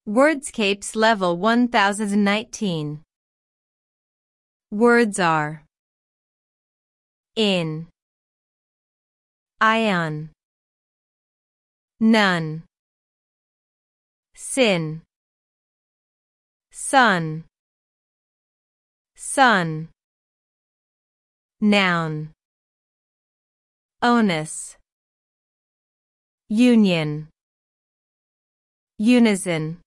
Wordscapes Level 1019. Words are in, ion, none, sin, sun, sun, noun, onus, union, unison.